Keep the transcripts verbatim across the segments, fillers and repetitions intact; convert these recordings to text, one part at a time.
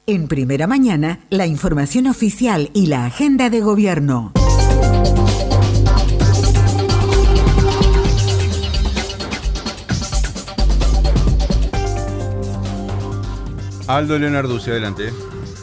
En Primera Mañana, la información oficial y la agenda de gobierno. Aldo Leonarduzzi, adelante.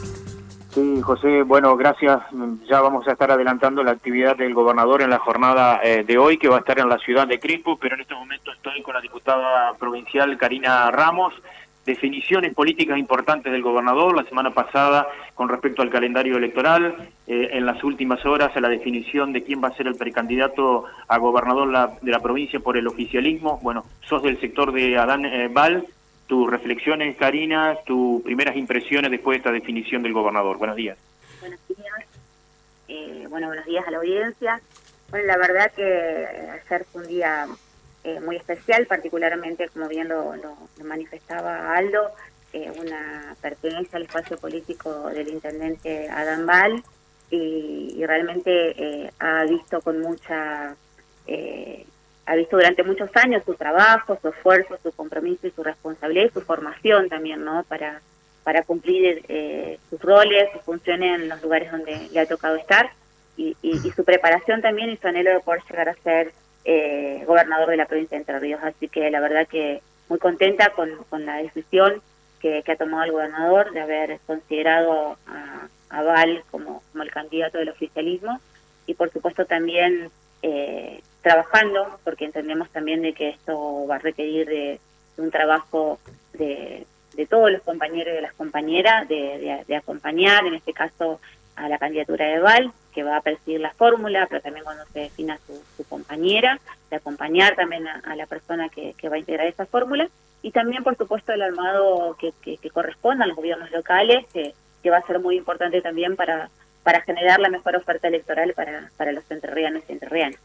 Sí, José, bueno, gracias. Ya vamos a estar adelantando la actividad del gobernador en la jornada eh, de hoy, que va a estar en la ciudad de Crespo, pero en este momento estoy con la diputada provincial Karina Ramos. Definiciones políticas importantes del gobernador la semana pasada con respecto al calendario electoral, eh, en las últimas horas a la definición de quién va a ser el precandidato a gobernador la, de la provincia por el oficialismo. Bueno, sos del sector de Adán eh, Val. Tus reflexiones, Karina, tus primeras impresiones después de esta definición del gobernador. Buenos días. Buenos días. Eh, bueno, buenos días a la audiencia. Bueno, la verdad que ayer fue un día eh, muy especial, particularmente, como bien lo, lo, lo manifestaba Aldo, eh, una pertenencia al espacio político del intendente Adán Val, y, y realmente eh, ha visto con mucha... Eh, ha visto durante muchos años su trabajo, su esfuerzo, su compromiso y su responsabilidad y su formación también, ¿no? Para, para cumplir eh, sus roles, sus funciones en los lugares donde le ha tocado estar y, y, y su preparación también y su anhelo de poder llegar a ser eh, gobernador de la provincia de Entre Ríos. Así que la verdad que muy contenta con, con la decisión que, que ha tomado el gobernador de haber considerado a, a Val como, como el candidato del oficialismo y por supuesto también... Eh, trabajando, porque entendemos también de que esto va a requerir de, de un trabajo de, de todos los compañeros y de las compañeras, de, de, de acompañar, en este caso, a la candidatura de Val, que va a presidir la fórmula, pero también cuando se defina su, su compañera, de acompañar también a, a la persona que, que va a integrar esa fórmula, y también, por supuesto, el armado que, que, que corresponda a los gobiernos locales, que, que va a ser muy importante también para, para generar la mejor oferta electoral para, para los entrerrianos y entrerrianas.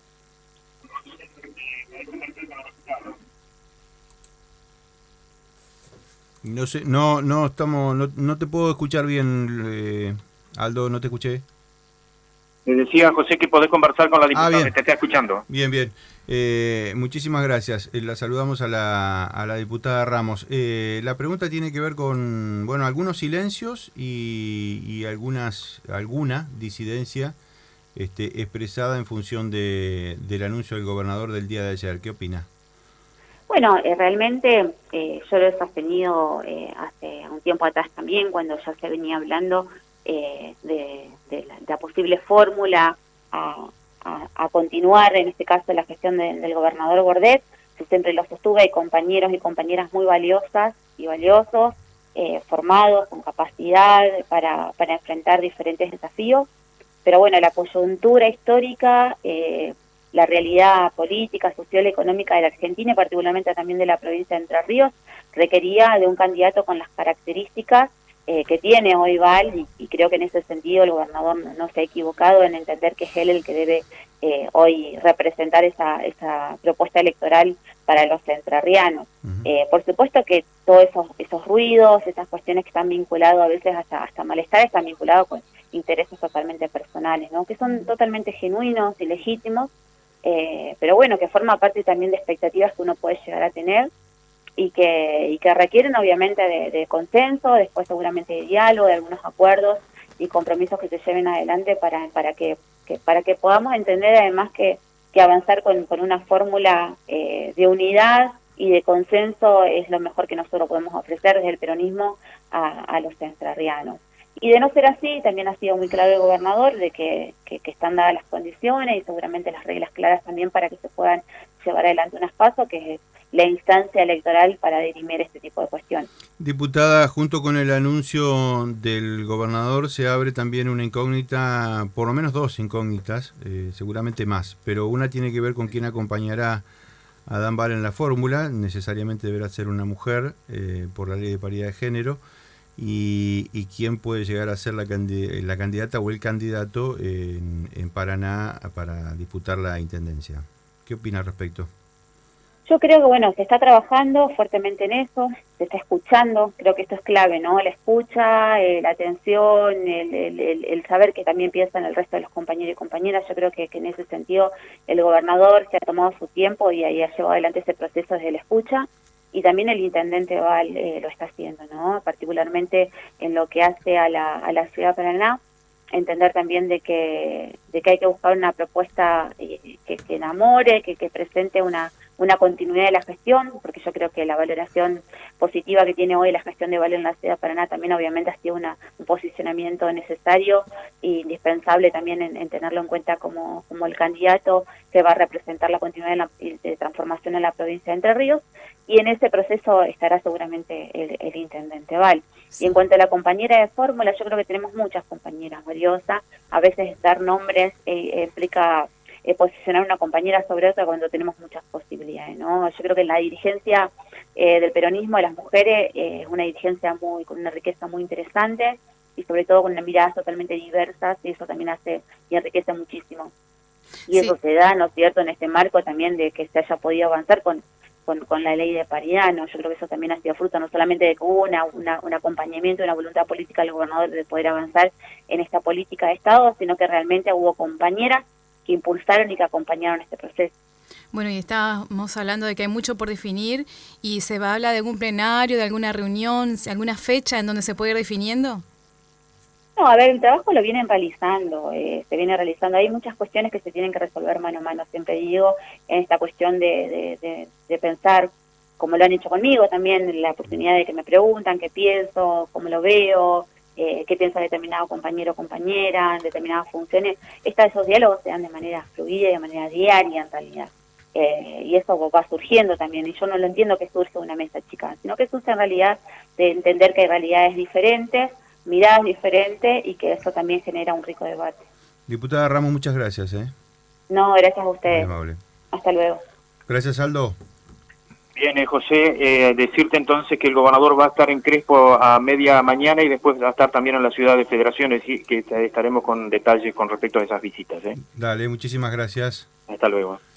No sé, no, no estamos, no, no te puedo escuchar bien, eh, Aldo, no te escuché. Le decía, José, que podés conversar con la diputada, ah, bien. Te está escuchando. Bien, bien. Eh, muchísimas gracias. Eh, la saludamos a la, a la diputada Ramos. Eh, la pregunta tiene que ver con, bueno, algunos silencios y, y algunas, alguna disidencia este, expresada en función de, del anuncio del gobernador del día de ayer. ¿Qué opina? Bueno, eh, realmente eh, yo lo he sostenido eh, hace un tiempo atrás también, cuando ya se venía hablando eh, de, de, la, de la posible fórmula a, a, a continuar, en este caso, la gestión de, del gobernador Bordet. Yo siempre lo sostuve, hay compañeros y compañeras muy valiosas y valiosos, eh, formados, con capacidad para, para enfrentar diferentes desafíos. Pero bueno, la coyuntura histórica... Eh, la realidad política, social, económica de la Argentina y particularmente también de la provincia de Entre Ríos requería de un candidato con las características eh, que tiene hoy Val y, y creo que en ese sentido el gobernador no, no se ha equivocado en entender que es él el que debe eh, hoy representar esa, esa propuesta electoral para los entrerrianos. Uh-huh. Eh, por supuesto que todos esos, esos ruidos, esas cuestiones que están vinculados a veces hasta, hasta malestar, están vinculados con intereses totalmente personales, ¿no? Que son totalmente genuinos y legítimos. Eh, pero bueno, que forma parte también de expectativas que uno puede llegar a tener y que y que requieren obviamente de, de consenso, después seguramente de diálogo, de algunos acuerdos y compromisos que se lleven adelante para para que, que para que podamos entender además que, que avanzar con, con una fórmula eh, de unidad y de consenso es lo mejor que nosotros podemos ofrecer desde el peronismo a, a los entrerrianos. Y de no ser así, también ha sido muy claro el gobernador de que, que, que están dadas las condiciones y seguramente las reglas claras también para que se puedan llevar adelante unas pasos, que es la instancia electoral para dirimir este tipo de cuestiones. Diputada, junto con el anuncio del gobernador se abre también una incógnita, por lo menos dos incógnitas, eh, seguramente más, pero una tiene que ver con quién acompañará a Adán Val en la fórmula, necesariamente deberá ser una mujer eh, por la ley de paridad de género. Y, y quién puede llegar a ser la, candid la candidata o el candidato en, en Paraná para disputar la intendencia. ¿Qué opina al respecto? Yo creo que, bueno, se está trabajando fuertemente en eso, se está escuchando, creo que esto es clave, ¿no? La escucha, eh, la atención, el, el, el, el saber que también piensan el resto de los compañeros y compañeras. Yo creo que, que en ese sentido el gobernador se ha tomado su tiempo y ahí ha llevado adelante ese proceso desde la escucha. y también el intendente Val eh, lo está haciendo, ¿no? Particularmente en lo que hace a la, a la ciudad de Paraná, entender también de que de que hay que buscar una propuesta eh, que, que enamore, que, que presente una una continuidad de la gestión, porque yo creo que la valoración positiva que tiene hoy la gestión de Val en la ciudad de Paraná también obviamente ha sido una, un posicionamiento necesario e indispensable también en, en tenerlo en cuenta como, como el candidato que va a representar la continuidad de, la, de transformación en la provincia de Entre Ríos, y en ese proceso estará seguramente el, el intendente Val. Y en cuanto a la compañera de fórmula, yo creo que tenemos muchas compañeras valiosas, a veces dar nombres eh, implica eh, posicionar una compañera sobre otra cuando tenemos muchas posibilidades, ¿no? Yo creo que la dirigencia eh, del peronismo de las mujeres eh, es una dirigencia muy con una riqueza muy interesante y sobre todo con una miradas totalmente diversas, y eso también hace y enriquece muchísimo. Y sí, eso se da, ¿no es cierto?, en este marco también de que se haya podido avanzar con Con, con la ley de paridad, ¿no? Yo creo que eso también ha sido fruto no solamente de que hubo una, una, un acompañamiento, una voluntad política del gobernador de poder avanzar en esta política de Estado, sino que realmente hubo compañeras que impulsaron y que acompañaron este proceso. Bueno, y estábamos hablando de que hay mucho por definir, y se va a hablar de algún plenario, de alguna reunión, alguna fecha en donde se puede ir definiendo. No, a ver, el trabajo lo vienen realizando, eh, se viene realizando. Hay muchas cuestiones que se tienen que resolver mano a mano, siempre digo, en esta cuestión de, de, de, de pensar, como lo han hecho conmigo también, la oportunidad de que me preguntan qué pienso, cómo lo veo, eh, qué piensa determinado compañero o compañera, en determinadas funciones. Esta, esos diálogos se dan de manera fluida y de manera diaria, en realidad. Eh, y eso va surgiendo también, y yo no lo entiendo que surge una mesa chica, sino que surge en realidad de entender que hay realidades diferentes, miradas diferentes, y que eso también genera un rico debate. Diputada Ramos, muchas gracias. ¿eh? No, gracias a ustedes. Muy amable. Hasta luego. Gracias, Aldo. Bien, eh, José, eh, decirte entonces que el gobernador va a estar en Crespo a media mañana y después va a estar también en la ciudad de Federaciones, y que estaremos con detalles con respecto a esas visitas. ¿eh? Dale, muchísimas gracias. Hasta luego.